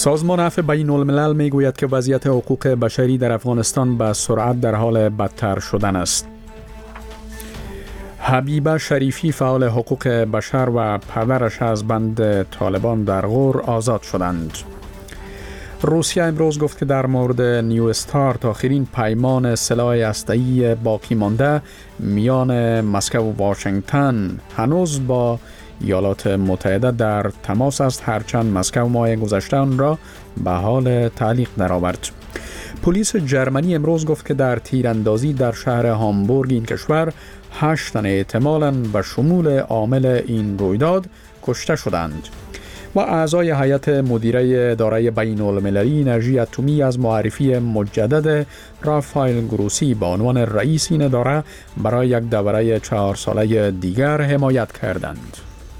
سازمان عفو بین الملل می گوید که وضعیت حقوق بشری در افغانستان به سرعت در حال بدتر شدن است. حبیبه شریفی فعال حقوق بشر و پدرش از بند طالبان در غور آزاد شدند. روسیه امروز گفت که در مورد نیو استارت آخرین پیمان سلاح هسته‌ای باقی مانده میان مسکو و واشنگتن هنوز با ایالات متحده در تماس است، هرچند مسکو ماه گذشته آن را به حال تعلیق درآورد. پلیس جرمنی امروز گفت که در تیراندازی در شهر هامبورگ این کشور 8 تن احتمالاً به شمول عامل این رویداد کشته شدند. و اعضای هیئت مدیره اداره بین المللی انرژی اتمی از معرفی مجدد رافائل گروسی به عنوان رئیس این اداره برای یک دوره 4 ساله دیگر حمایت کردند.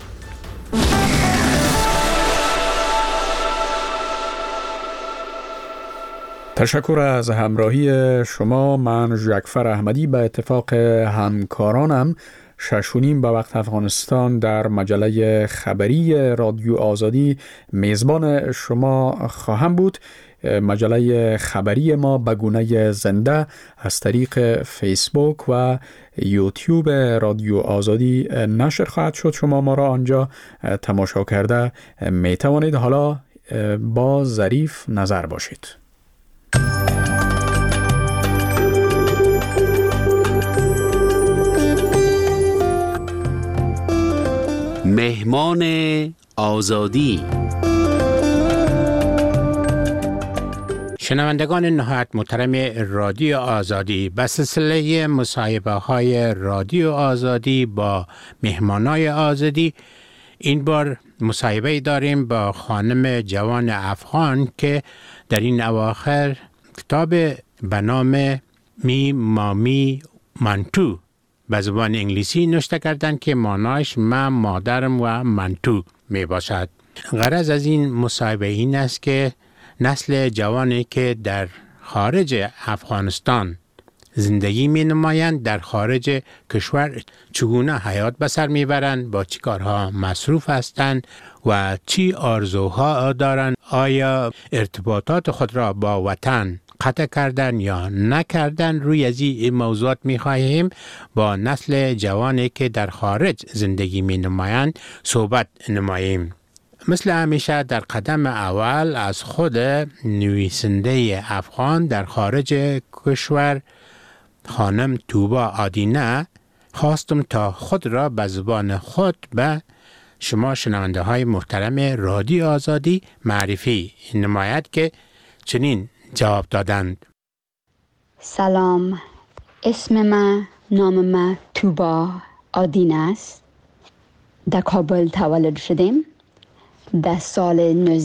تشکر از همراهی شما. من ژکفر احمدی به اتفاق همکارانم 6:30 به وقت افغانستان در مجله خبری رادیو آزادی میزبان شما خواهم بود. مجله خبری ما به گونه زنده از طریق فیسبوک و یوتیوب رادیو آزادی نشر خواهد شد. شما ما را آنجا تماشا کرده می توانید. حالا با ظریف نظر باشید. مهمان آزادی. شنوندگان نهایت محترم رادیو آزادی، به سلسله مصاحبه های رادیو آزادی با مهمانای آزادی این بار مصاحبه داریم با خانم جوان افغان که در این اواخر کتاب به نام می مامی منتو به زبان انگلیسی نوشته کردند که معناش من مادرم و منتو می باشد. غرض از این مصاحبه این است که نسل جوانی که در خارج افغانستان زندگی می نمایند در خارج کشور چگونه حیات به سر می برند، با چی کارها مصروف هستند و چی آرزوها دارند، آیا ارتباطات خود را با وطن قطع کردن یا نکردن. روی از این موضوعات می خواهیم با نسل جوانی که در خارج زندگی می نمایند صحبت نماییم. مثل همیشه در قدم اول از خود نویسنده افغان در خارج کشور خانم توبا آدینه خواستم تا خود را به زبان خود به شما شنونده های محترم رادیو آزادی معرفی نماید که چنین جواب دادند. سلام، اسم من نام من توبا آدینه است. در کابل تولد شدیم. در سال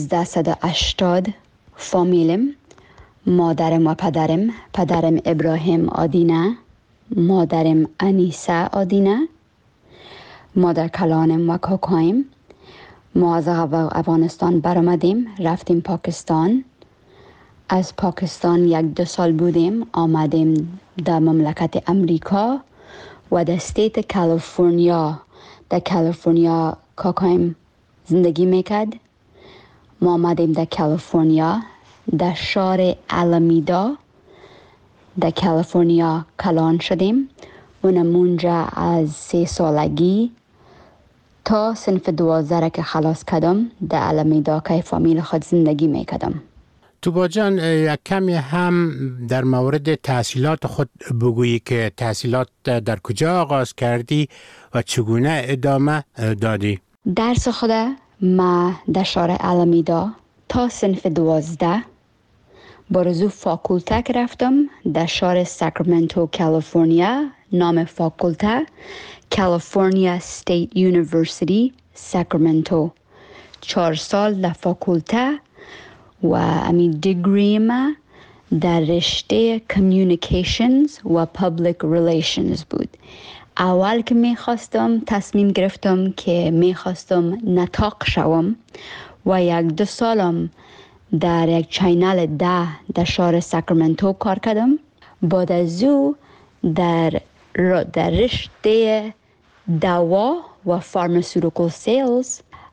1980 فامیلم، مادرم و پدرم ابراهیم آدینه، مادرم انیسه آدینه، مادر کلانم و کاکایم. ما از افغانستان برآمدیم، رفتیم پاکستان. از پاکستان 1-2 سال بودیم، آمدیم در مملکت امریکا و در استیت کالیفرنیا. در کالیفرنیا کاکایم زندگی میکرد. ما آمدیم در کالیفرنیا، در شهر آلامیدا در کالیفرنیا کلان شدیم. اونجا از 3 سالگی تا صنف 12 که خلاص کردم در آلامیدا که فامیل خود زندگی میکردم. توبا جان، یک کمی هم در مورد تحصیلات خود بگویی که تحصیلات در کجا آغاز کردی و چگونه ادامه دادی؟ درس خود ما در شهر آلامیدا تا صنف 12 برزو فاکولته که رفتم در شهر ساکرامنتو کالیفرنیا. نام فاکولته کالیفرنیا استیت یونیورسیتی ساکرامنتو. 4 سال در فاکولته و امی دیگری ما در رشته کمیونیکیشنز و پابلیک ریلیشنز بود. اول که میخواستم تصمیم گرفتم که میخواستم نطاق شوم و 1-2 سالم در یک چینل در شهر ساکرامنتو کار کردم. بعد از او در رشته دوا و فارماسیوتیکال سیلز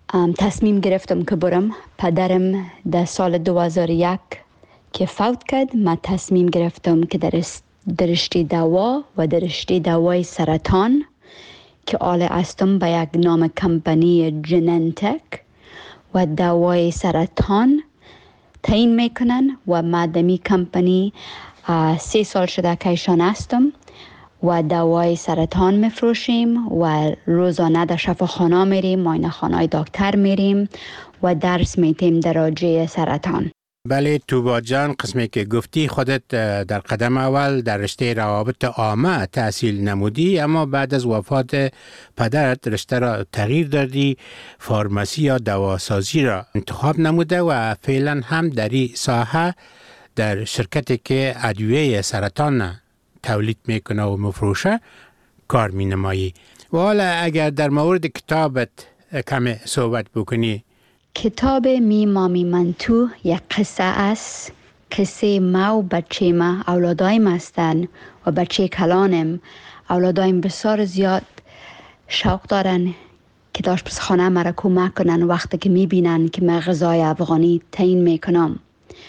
تصمیم گرفتم که برم. پدرم در سال 2001 که فوت کرد، من تصمیم گرفتم که در رشته دوا و در رشته دوای سرطان که آله استم به یک نام کمپانی جننتک و دوای سرطان تعیین میکنن و ما دمی کمپانی 3 سال شده که ایشان هستم و دوای سرطان میفروشیم و روزانه در شفاخانه میریم، معاینه خانه دکتر میریم و درس میتیم در راجع سرطان. بله توبا جان، قسمی که گفتی خودت در قدم اول در رشته روابط عامه تحصیل نمودی، اما بعد از وفات پدرت رشته را تغییر دادی، فارماسی یا دواسازی را انتخاب نموده و فعلا هم در این ساحه در شرکتی که ادویه سرطان تولید میکنه و مفروشه کار می نمایی. و حالا اگر در مورد کتابت کمی صحبت بکنی. کتاب می مامی من تو یک قصه است. قصه ما و بچه ما، اولادایم هستن و بچه کلانم. اولادایم بسیار زیاد شوق دارن که آشپزخانه مرا کمک کنن وقتی که می بینن که من غذای افغانی تعیین میکنم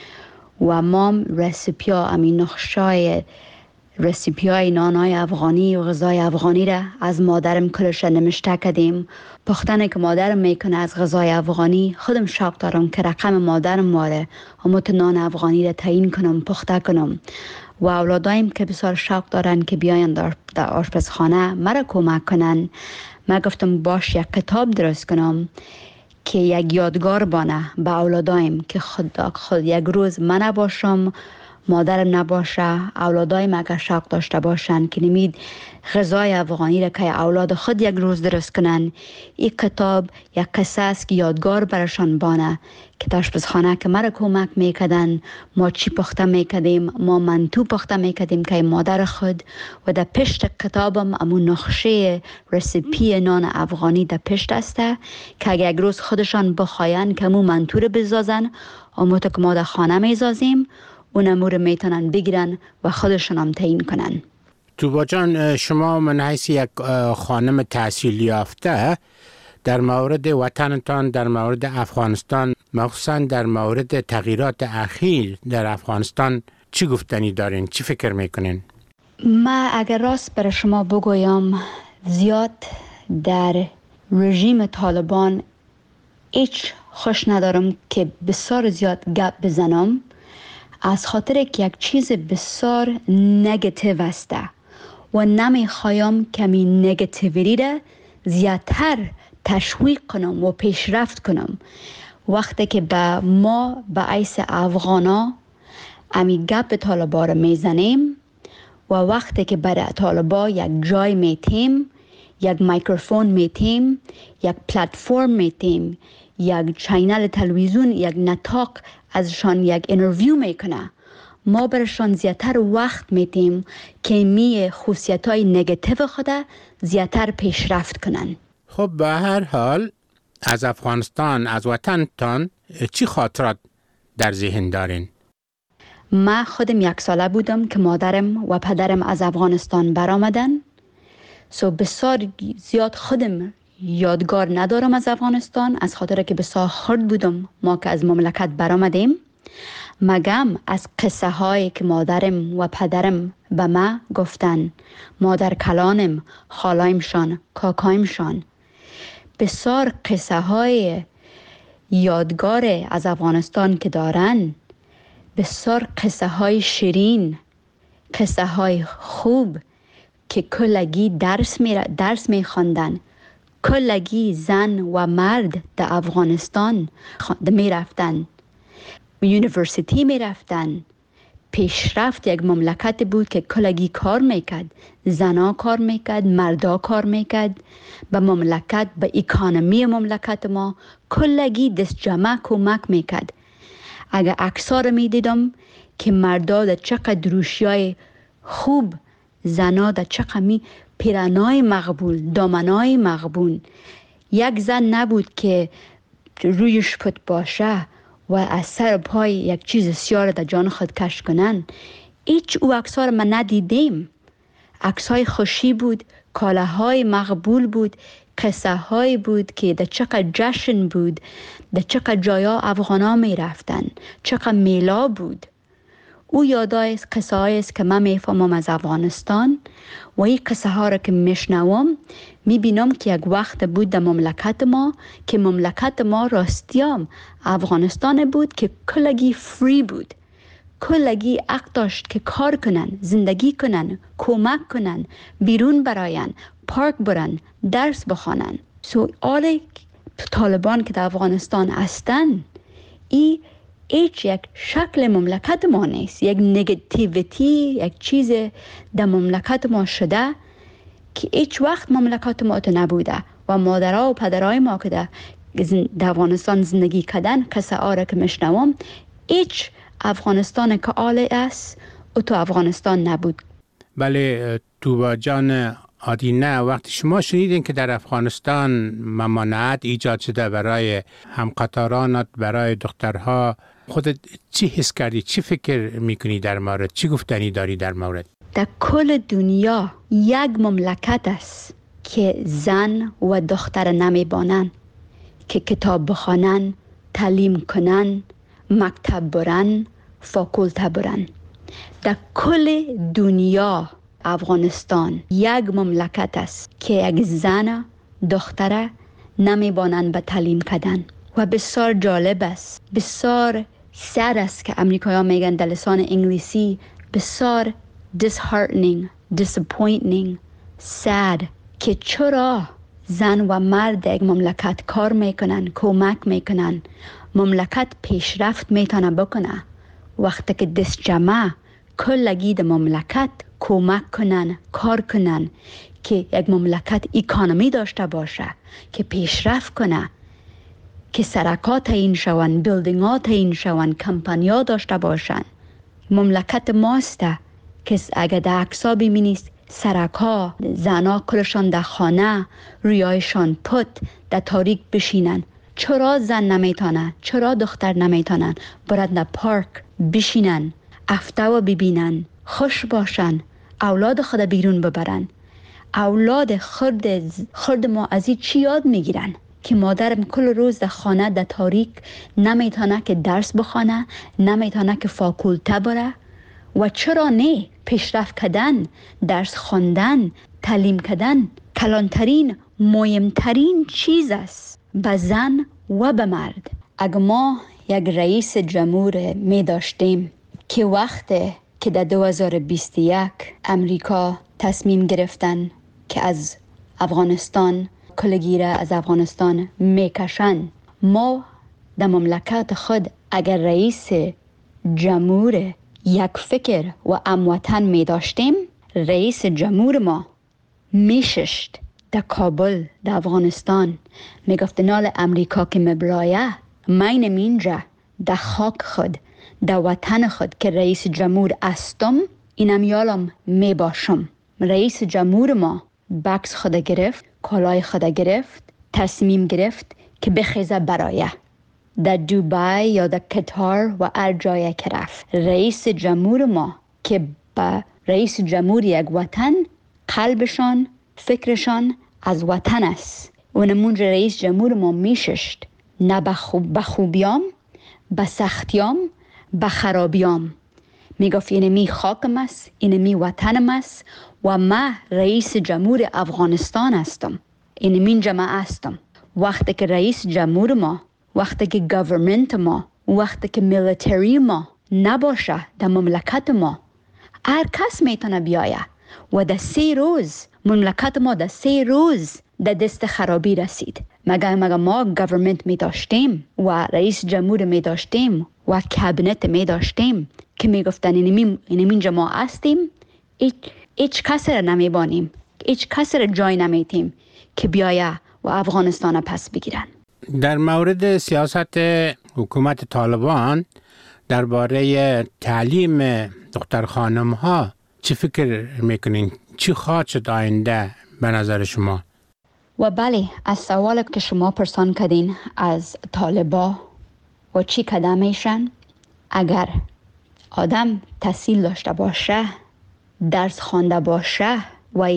و مام رسیپیا امین نقشای رسیپیای نانای افغانی و غذای افغانی را از مادرم کلش نمشته کردیم. پختنه که مادرم میکنه از غذای افغانی خودم شوق دارم که رقم مادرم واره و نان افغانی را تعیین کنم، پخته کنم و اولادایم که بسیار شوق دارن که بیاین در آشپزخانه مرا کمک کنن. من گفتم باش یک کتاب درست کنم که یک یادگار بانه به اولادایم که خود یک روز من نباشم، مادرم نباشه، اولادایم اگر شوق داشته باشن که نمید غذای افغانی را که اولاد خود یک روز درست کنن. این کتاب یک قصه است که یادگار برشان بانه که در آشپزخانه که مرا کمک میکردن، ما چی پخته میکردیم، ما منتو پخته میکردیم که مادر خود و در پشت کتابم امون نقشه رسیپی نان افغانی در پشت است که اگر یک روز خودشان بخواین که امون منتو رو بزازن، امون که ما در خانه میزازیم اون امور میتونن بگیرن و خودشون هم تعیین کنن. توبا جان، شما من حیث یک خانم تحصیل یافته در مورد وطنتان، در مورد افغانستان، مخصوصا در مورد تغییرات اخیر در افغانستان چی گفتنی دارین؟ چی فکر میکنین؟ ما اگر راست برای شما بگویم زیاد در رژیم طالبان هیچ خوش ندارم که بسیار زیاد گپ بزنم، از خاطر که یک چیز بسیار نگاتیو است و نمیخوایم کمی نگاتیویتی را زیادتر تشویق کنم و پیشرفت کنم. وقتی که به ما به عیس افغانا امی گپ طالبا را میزنیم و وقتی که برای طالبا یک جای میتیم، یک میکروفون میتیم، یک پلتفرم میتیم، یک چینل تلویزیون، یک نطاق ازشان یک اینترویو میکنه، ما برشان زیادتر وقت میتیم که می خصوصیت‌های نگاتیو خود زیادتر پیشرفت کنن. خب به هر حال از افغانستان، از وطنتان چی خاطرات در ذهن دارین؟ من خودم 1 ساله بودم که مادرم و پدرم از افغانستان برآمدن. بسیار زیاد خودم یادگار ندارم از افغانستان، از خاطر که بسیار خرد بودم ما که از مملکت برآمدیم. مگم از قصه هایی که مادرم و پدرم به ما گفتن، مادر کلانم، خالایمشان، کاکایمشان، بسیار قصه های یادگار از افغانستان که دارن، بسیار قصه های شیرین، قصه های خوب که کلگی درس می خواندن. کلگی زن و مرد در افغانستان می رفتن، یونیورسیتی می رفتن. پیشرفت یک مملکت بود که کلگی کار میکرد، زنا کار میکرد، مردا کار میکرد. به مملکت، به اکانومی مملکت ما کلگی دست جمع کمک میکرد. اگر عکس‌ها رو میدیدم که مردا در چقدر روشیای خوب، زنا در چقدر پیرنای مقبول، دامنای مقبول. یک زن نبود که رویش پت باشه و از سر پای یک چیز سیاه در جان خود کش کنن. هیچ او عکس‌ها رو من ندیدیم. عکس‌های خوشی بود، کالاهای مقبول بود، قصه های بود که در چقدر جشن بود، در چقدر جایا افغانا می رفتن، چقدر میلا بود. او یادای قصه هایی است که من میفهمم از افغانستان و این قصه ها را که میشنوم میبینم که یک وقت بود در مملکت ما که مملکت ما راستیام افغانستان بود که کلگی فری بود، کلگی حق داشت که کار کنن، زندگی کنن، کمک کنن، بیرون براین، پارک برن، درس بخوانن. آل طالبان که در افغانستان هستن، ای هیچ یک شکل مملکت ما نیست، یک نگتیویتی، یک چیز در مملکت ما شده که هیچ وقت مملکت ما تو نبوده و مادرها و پدرهای ما که در افغانستان زندگی کردن قصه آره که میشنوم، هیچ افغانستان که آله است و تو افغانستان نبود. بله توبا جان آدینه، وقتی شما شنیدین که در افغانستان ممانعت ایجاد شده برای همقطارانت، برای دخترها، خودت چی حس کردی؟ چی فکر میکنی در مورد؟ چی گفتنی داری در مورد؟ در کل دنیا یک مملکت است که زن و دختر نمیبانن که کتاب بخوانن، تعلیم کنن، مکتب برن، فاکولته برن. در کل دنیا افغانستان یک مملکت است که یک زن دختره نمیبانن به تعلیم کردن و بسیار جالب است، بسیار سر است که امریکایی‌ها میگن در لسان انگلیسی بسیار disheartening, disappointing, sad که چرا زن و مرد یک مملکت کار میکنن، کمک میکنن، مملکت پیشرفت میتونه بکنه وقتی که دست جمع کلگی در مملکت کمک کنن، کار کنن که یک مملکت اکانومی داشته باشه، که پیشرفت کنه، که سرکات تعیین شون، بیلدینگ ها تعیین شون، کمپانی ها داشته باشن. مملکت ماسته که اگر در عکس‌ها ببینید سرکا زنا کلشان در خانه، رویایشان پت در تاریک بشینن. چرا زن نمیتونن؟ چرا دختر نمیتونن برد در پارک بشینن، هفته و ببینن، خوش باشن، اولاد خود بیرون ببرن؟ اولاد خرد ما از این چی یاد میگیرن؟ که مادرم کل روز در خانه در تاریک نمیتونه که درس بخونه، نمیتونه که فاکولته بره. و چرا نه؟ پیشرفت کردن، درس خواندن، تعلیم کردن کلانترین، مهمترین چیز است به زن و به مرد. اگر ما یک رئیس جمهور می داشتیم که وقتی که در 2021 امریکا تصمیم گرفتن که از افغانستان کلگیره از افغانستان میکشن، ما در مملکت خود اگر رئیس جمهور یک فکر و هموطن می داشتیم، رئیس جمهور ما میششت در کابل در افغانستان، میگفت نال امریکا که مبرایه من اینجا در خاک خود، در وطن خود که رئیس جمهور استم، اینم یالم می باشم. رئیس جمهور ما بکس خود گرفت، کالای خود گرفت، تصمیم گرفت که بخیزه برایه در دوبای یا در قطر و هر جایی که رفت. رئیس جمهور ما که با رئیس جمهور یک وطن قلبشان، فکرشان از وطن است. و نمونج رئیس جمهور ما میششت، نه به خوبیام، به سختیام، به خرابیام. میگفت اینمی خاکم است، اینمی وطنم است و من رئیس جمهور افغانستان هستم، اینمی جماعه هستم. وقتی که رئیس جمهور ما، وقتی که گورنمنت ما، وقتی که میلیتری ما نباشه در مملکت ما، هر کس میتونه بیایه و در 3 روز مملکت ما در 3 روز در دست خرابی رسید. مگه ما گورنمنت می داشتیم و رئیس جمهور می داشتیم و کابینت می داشتیم که می گفتن اینجا ما هستیم، هیچ کسی را نمی بانیم، هیچ کسی را جای نمیتیم که بیایه و افغانستان پس بگیرن. در مورد سیاست حکومت طالبان درباره تعلیم دختر خانم ها چی فکر میکنین؟ چی خواهد شد آینده به نظر شما؟ و بله، از سوال که شما پرسان کردین از طالبا و چی کده میشن، اگر آدم تحصیل داشته باشه، درس خوانده باشه و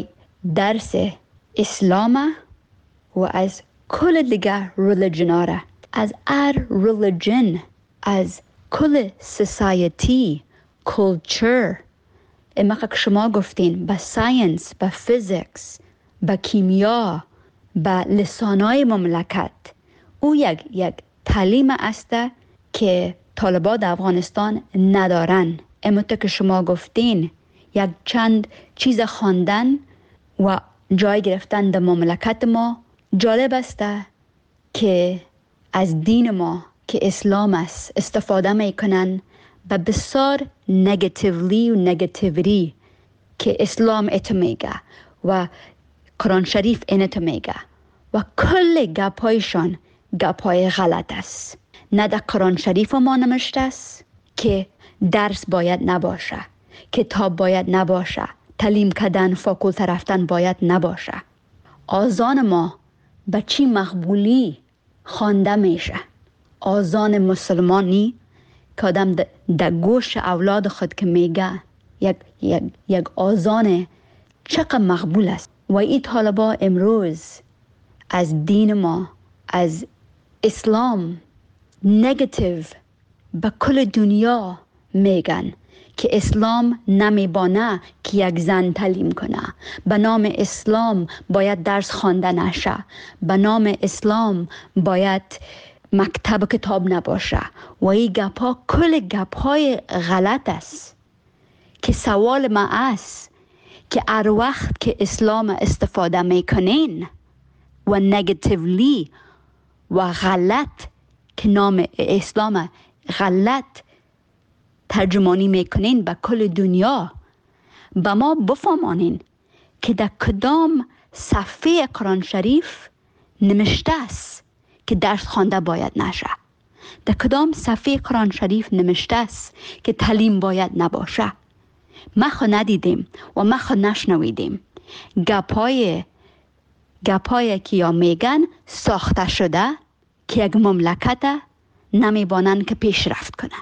درس اسلام و از کل دیگر ریلیجن از ریلیجن، از کل سوسایتی، کلچر، اما که شما گفتین با ساینس، با فیزیکس، با کیمیا، با لسانای مملکت، او یک تعلیم است که طالبان افغانستان ندارن. اما که شما گفتین یک چند چیز خواندن و جای گرفتن در مملکت ما. جالب است که از دین ما که اسلام است استفاده میکنن و بسیار نگاتیولی و نگاتیویتی که اسلام اتو میگه و قرآن شریف اینتو میگه و کل گپایشان گپای غلط است. نه در قرآن شریف ما نمشته است که درس باید نباشه، کتاب باید نباشه، تعلیم کردن، فاکولته رفتن باید نباشه. آذان ما به چی مقبولی خوانده میشه؟ آذان مسلمانی که آدم در گوش اولاد خود که میگه یک آذان چقدر مقبول است. و این طالبا امروز از دین ما، از اسلام نگاتیو به کل دنیا میگن که اسلام نمیبانه که یک زن تعلیم کنه، به نام اسلام باید درس خوانده نشه، به نام اسلام باید مکتب کتاب نباشه و این گپا کل گپای غلط است. که سوال ما است که هر وقت که اسلام استفاده میکنین و نگاتیولی و غلط که نام اسلام غلط ترجمانی میکنین به کل دنیا، به ما بفهمانین که در کدام صفحه قرآن شریف نمشته است که درس خوانده باید نشه، در کدام صفحه قرآن شریف نمشته است که تعلیم باید نباشه. ما خو ندیدیم و ما خو نشنویدیم. گپای که یا میگن ساخته شده که یک مملکت نمیبانن که پیشرفت کنه.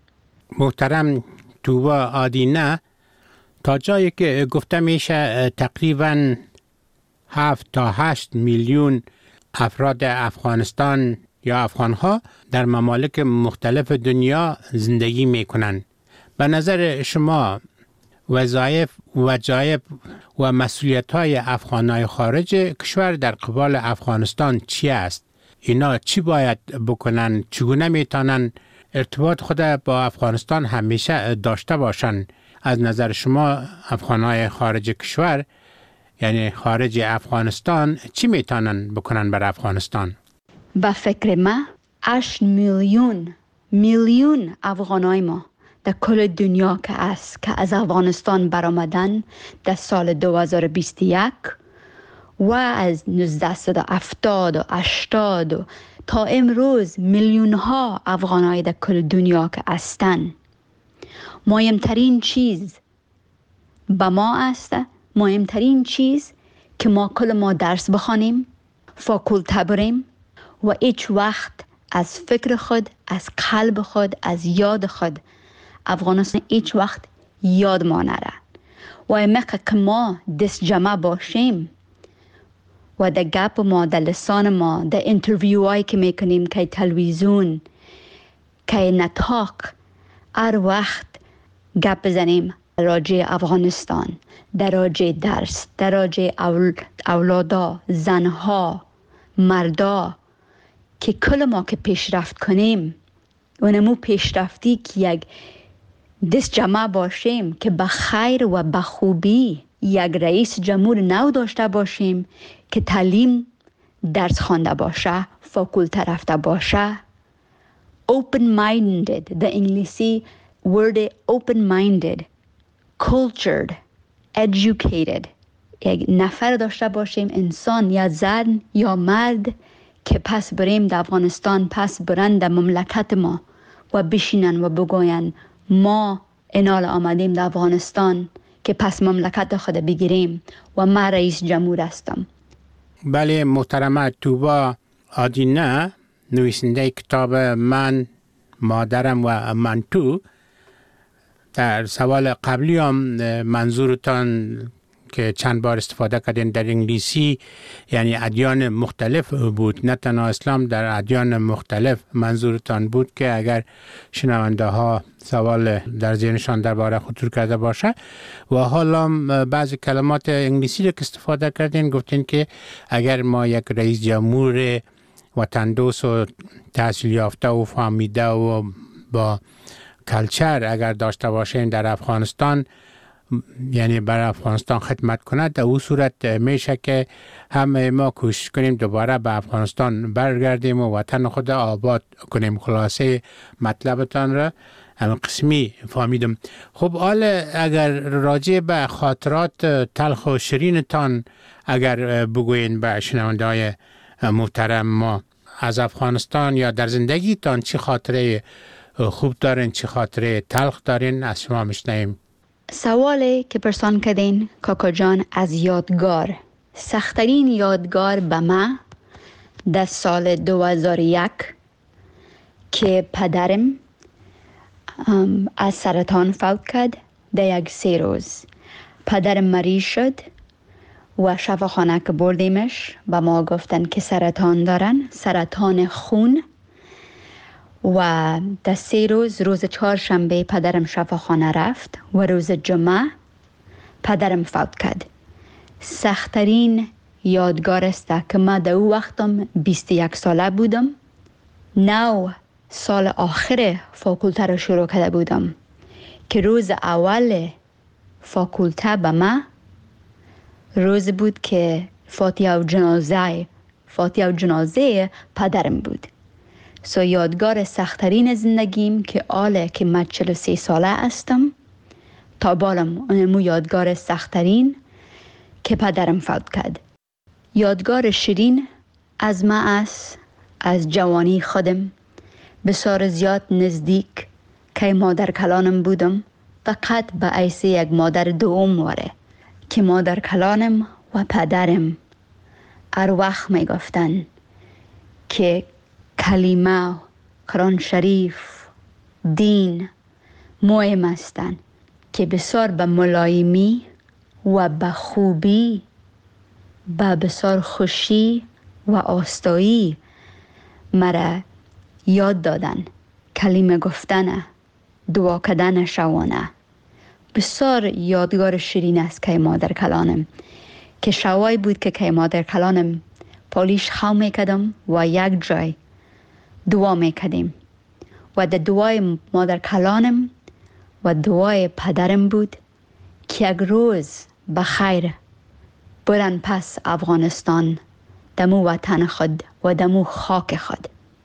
محترم توبا آدینه، تا جایی که گفته میشه تقریباً 7 تا 8 میلیون افراد افغانستان یا افغانها در ممالک مختلف دنیا زندگی میکنن. به نظر شما وظایف و مسئولیت‌های افغانای خارج کشور در قبال افغانستان چی است؟ اینا چی باید بکنن؟ چگونه میتونن ارتباط خود با افغانستان همیشه داشته باشن؟ از نظر شما افغانای خارج کشور، یعنی خارج افغانستان، چی میتونن بکنن بر افغانستان؟ به فکر ما 8 میلیون افغانای ما در کل دنیا که است که از افغانستان برآمدن در سال 2021 و از 1970 و 80 تا امروز میلیون ها افغانای در کل دنیا که هستند. مهمترین چیز به ما است، مهمترین چیز که ما درس بخوانیم، فاکولته بریم و هیچ وقت از فکر خود، از قلب خود، از یاد خود افغانستان هیچ وقت یاد ما نره. و امکه که ما دست جمع باشیم و در گپ ما، در لسان ما، در انترویو هایی که میکنیم، که تلویزیون، که نطاق، هر وقت گپ بزنیم راجع افغانستان، در راجع درس، در راجع اولادا، زنها، مردا، که کل ما که پیشرفت کنیم و نمو پیشرفتی که یک دست جمع باشیم که به خیر و به خوبی یک رئیس جمهور نو داشته باشیم که تعلیم درس خوانده باشه، فاکولته رفته باشه، open minded، در انگلیسی word open minded، cultured، educated، یک نفر داشته باشیم، انسان یا زن یا مرد که پس بریم در افغانستان، پس برن در مملکت ما و بشینن و بگوین ما اینال آمدیم در افغانستان که پس مملکت خود بگیریم و من رئیس جمهور هستم. بله محترمه توبا آدینه، نویسنده کتاب من، مادرم و من تو، در سوال قبلی هم منظورتان که چند بار استفاده کردین در انگلیسی، یعنی ادیان مختلف بود، نه تنها اسلام، در ادیان مختلف منظورتان بود که اگر شنونده ها سوال در ذهنشان درباره خطور کرده باشه. و حالا بعضی کلمات انگلیسی رو که استفاده کردین گفتین که اگر ما یک رئیس جمهور وطن دوست و تحصیل یافته و فهمیده و با کلچر اگر داشته باشین در افغانستان، یعنی برای افغانستان خدمت کند، در اون صورت میشه که همه ما کوشش کنیم دوباره به افغانستان برگردیم و وطن خود آباد کنیم. خلاصه مطلبتان را همین قسمی فهمیدم. خب حالا اگر راجع به خاطرات تلخ و شیرینتان اگر بگوین به شنونده های محترم ما از افغانستان یا در زندگیتان، چه خاطره خوب دارین، چه خاطره تلخ دارین، از شما میشنویم. سوالی که پرسان کردین کاکا جان از یادگار، سخت‌ترین یادگار به من در سال 2001 که پدرم از سرطان فوت کرد. در یک 3 روز پدرم مریض شد و شفاخانه که بردیمش به ما گفتن که سرطان دارن، سرطان خون. و در 3 روز، روز 4شنبه پدرم شفاخانه رفت و روز جمعه پدرم فوت کرد. سخت‌ترین یادگار است که من در او وقتم 21 ساله بودم. 9 سال آخر فاکولته رو شروع کرده بودم که روز اول فاکولته به من روز بود که فاتحه و جنازه پدرم بود. سو یادگار سخت‌ترین زندگیم که آله که من 43 ساله هستم تا بالم اونمو یادگار سخت‌ترین که پدرم فوت کرد. یادگار شیرین از من است، از جوانی خودم بسیار زیاد نزدیک که مادر کلانم بودم، فقط به حیث یک مادر دوم واره که مادر کلانم و پدرم هر وقت می گفتن که کلمه، قرآن شریف، دین مهم هستند که بسیار به ملایمی و به خوبی، به بسیار خوشی و آستایی مرا یاد دادن. کلمه گفتن، دعا کردن شوانه بسیار یادگار شیرین است که مادر کلانم، که شوای بود که مادر کلانم پالیش خو میکدم و یک جای دعا میکدیم و در دعای مادر کلانم و دعای پدرم بود که یک روز بخیر برن پس افغانستان، دمو وطن خود و دمو خاک خود.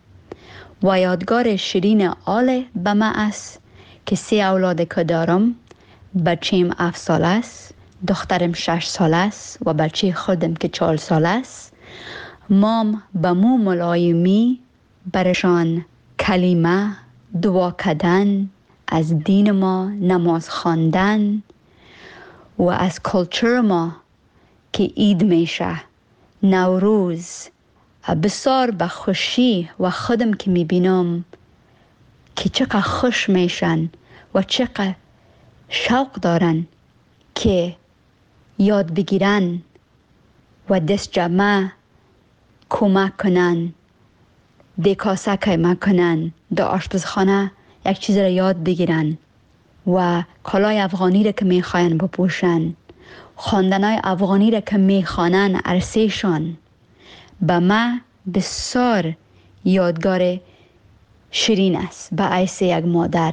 و یادگار شیرین آله به من است که 3 اولاد که دارم. بچیم 7 ساله است، دخترم 6 ساله است و بچه خودم که 4 ساله است. مام به مو ملایمی برشان کلمه، دعا کردن، از دین ما نماز خواندن و از کلچر ما که عید میشه، نوروز، بسیار به خوشی و خودم که میبینم که چقدر خوش میشن و چقدر شوق دارن که یاد بگیرن و دست جمع کمک کنن، دکاسه کمک کنن، در آشپزخانه یک چیز را یاد بگیرن و کالای افغانی را که میخواین بپوشن، خواندنای افغانی را که میخوانن عرصهشان. به من بسیار یادگار شیرین است به حیث یک مادر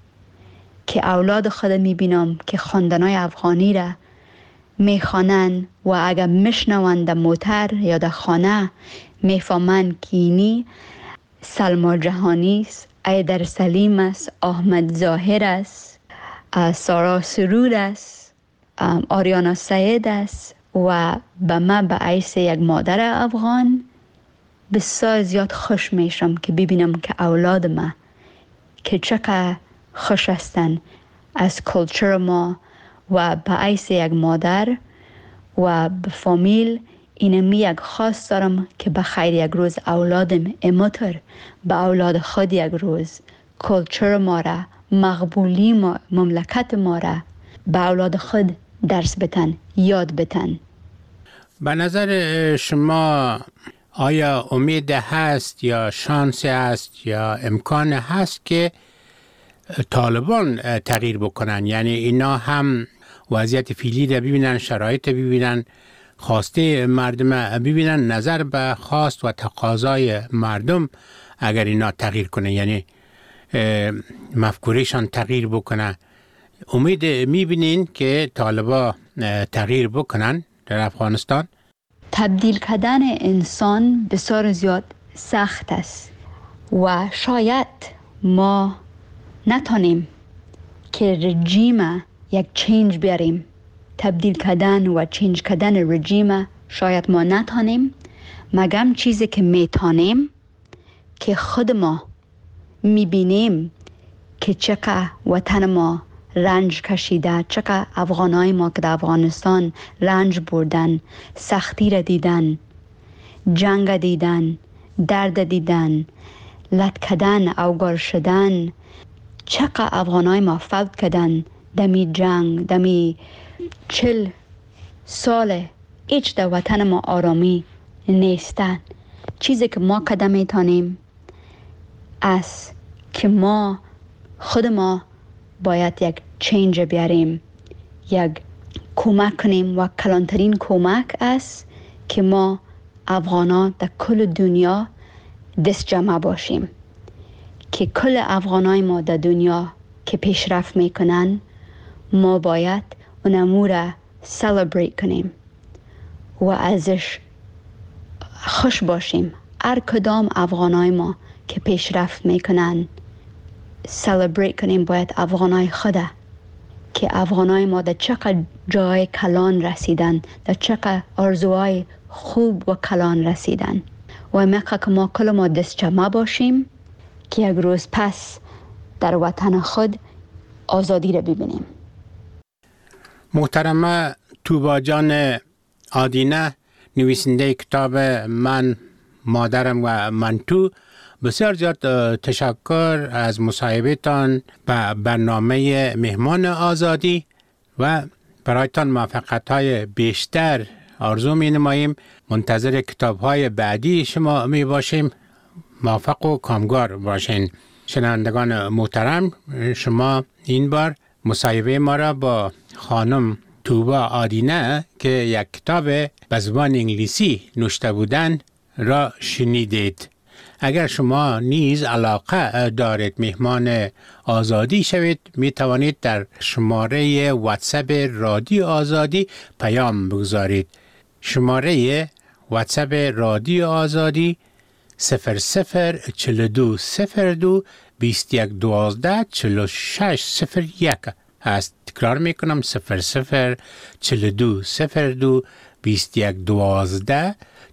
که اولاد خود میبینم که خواندنای افغانی را میخوانن و اگر میشنوند در موتر یا در خانه میفهمن که اینی سلما جهانی است، ایدر سلیم است، احمد ظاهر است، سارا سرور است، آریانا سید است. و به من به حیث یک مادر افغان بسیار زیاد خوش میشم که ببینم که اولاد ما که چقدر خوش هستن از کلچر ما. و به حیث یک مادر و به فامیل اینمی یک خواست دارم که بخیر یک روز اولادم امتر به اولاد خود یک روز کلچر ما را، مقبولی ما، مملکت ما را به اولاد خود درس بتن، یاد بتن. به نظر شما آیا امید هست یا شانس هست یا امکان هست که طالبان تغییر بکنن؟ یعنی اینا هم وضعیت فعلی رو ببینن، شرایط ببینن، خواسته مردم ببینن، نظر به خواست و تقاضای مردم اگر اینا تغییر کنه، یعنی مفکورهشان تغییر بکنه، امید میبینین که طالبا تغییر بکنن در افغانستان؟ تبدیل کردن انسان بسیار زیاد سخت است و شاید ما نتونیم که رژیم یک چینج بیاریم. تبدیل کردن و چینج کردن رژیم شاید ما نتونیم، مگم چیزی که میتونیم که خود ما میبینیم که چقدر وطن ما رنج کشیده، چقدر افغانای ما که در افغانستان رنج بردن، سختی را دیدن، جنگ دیدن، درد دیدن، لط کردن، اوگار شدن، چقدر افغانای ما فوت کردن دمی جنگ، دمی 40 سال هیچ در وطن ما آرامی نیستن. چیزی که ما قدم میتونیم است که ما خود ما باید یک چینج بیاریم، یک کمک کنیم و کلانترین کمک است که ما افغانا در کل دنیا دست جمع باشیم، که کل افغانای ما در دنیا که پیشرفت میکنن ما باید اونمو را سلبریت کنیم و ازش خوش باشیم. هر کدام افغانای ما که پیشرفت میکنن سلبریت کنیم. باید افغانای خوده که افغانای ما در چقدر جای کلان رسیدن، در چقدر آرزوهای خوب و کلان رسیدن و میخواه که ما کل ما دست جمع باشیم که یک روز پس در وطن خود آزادی را ببینیم. محترمه توبا جان آدینه، نویسنده کتاب من، مادرم و من تو، بسیار زیاد تشکر از مصاحبه‌تان به برنامه مهمان آزادی و برایتان موفقیت‌های بیشتر آرزو می‌نماییم. منتظر کتاب‌های بعدی شما می باشیم. موفق و کامگار باشین. شنوندگان محترم، شما این بار مصاحبه ما را با خانم توبا آدینه که یک کتاب به زبان انگلیسی نوشته بودند را شنیدید. اگر شما نیز علاقه دارید مهمان آزادی شوید، می توانید در شماره واتساپ رادیو آزادی پیام بگذارید. شماره واتساپ رادیو آزادی 004202 2112 4601 است. تکرار میکنم 004202 2112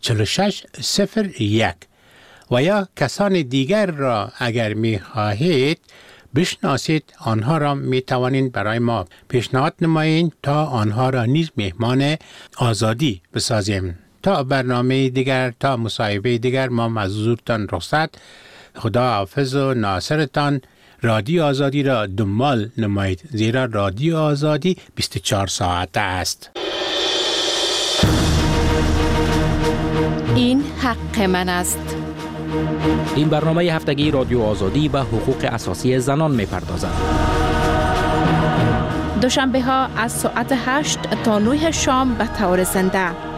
4601. و یا کسان دیگر را اگر می خواهید بشناسید، آنها را می توانید برای ما پیشنهاد نمایید تا آنها را نیز مهمان آزادی بسازیم. تا برنامه دیگر، تا مصاحبه دیگر، ما حضورتان رخصت. خدا حافظ و ناصرتان. رادیو آزادی را دنبال نمایید، زیرا رادیو آزادی 24 ساعته است. این حق من است. این برنامه هفتگی رادیو آزادی به حقوق اساسی زنان می‌پردازد. دوشنبه ها از ساعت 8 تا 9 شام به طور زنده.